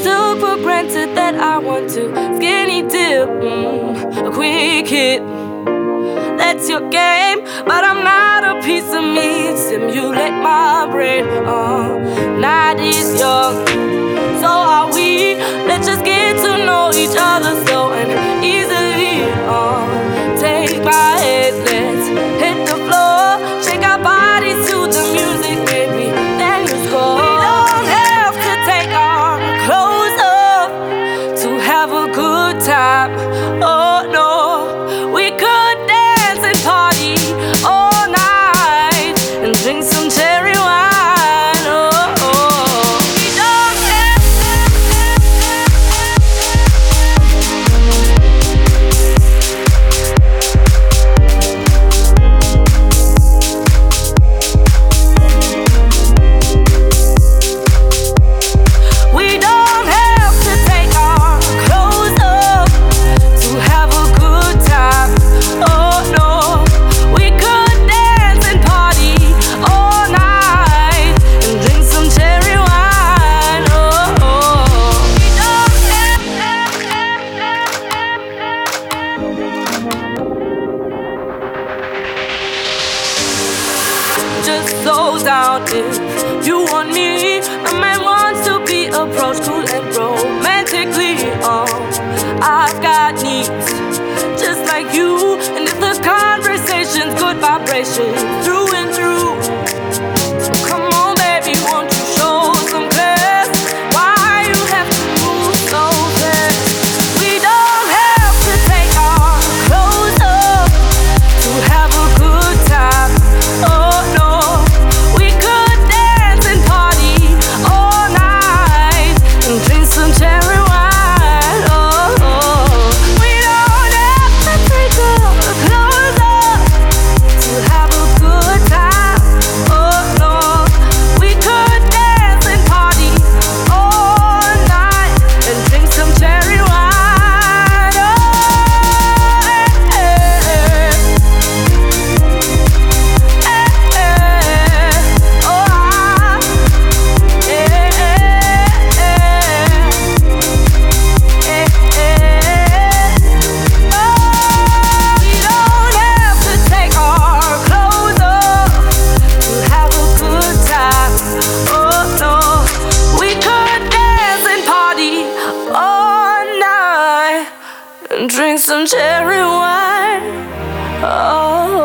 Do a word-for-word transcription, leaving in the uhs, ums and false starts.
took for granted that I want to skinny dip, mm, a quick hit. That's your game, but I'm not a piece of meat. Simulate my brain. Uh, night is young, so are we. Let's just get to know each other slow and easily. Uh, take my head, let's hit the floor. Shake our bodies to the music, baby. Then you score. We don't have to take our clothes off to have a good time. Oh no, we could dance and party all night and drink some cherry wine. Oh, oh. We don't have We don't have to take our clothes off to have a good time. Oh no, we could dance and party all night and drink some cherry wine. Oh, oh. We don't have just slow down if you want me. A man wants to be approached cool and romantically. Oh, I've got needs just like you, and if the conversation's good vibration through and through. So come on, baby, won't you show some class? Why you have to move so fast? We don't have to take our clothes off to have a good time. Oh no, we could dance and party all night and drink some cherry wine. Oh, oh. We don't have to take our clothes off to have a good time. Oh no, we could dance and party all night and drink some cherry wine. Oh, eh, eh, eh, eh, oh, ah, eh, eh, eh, eh, eh. Oh, we don't have to take our clothes off to have a good time. Oh no, we could dance and party all night and drink some cherry wine. Oh.